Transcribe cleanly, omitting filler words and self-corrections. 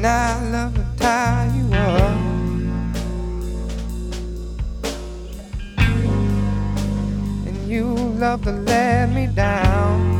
I love to tie you up, and you love to let me down.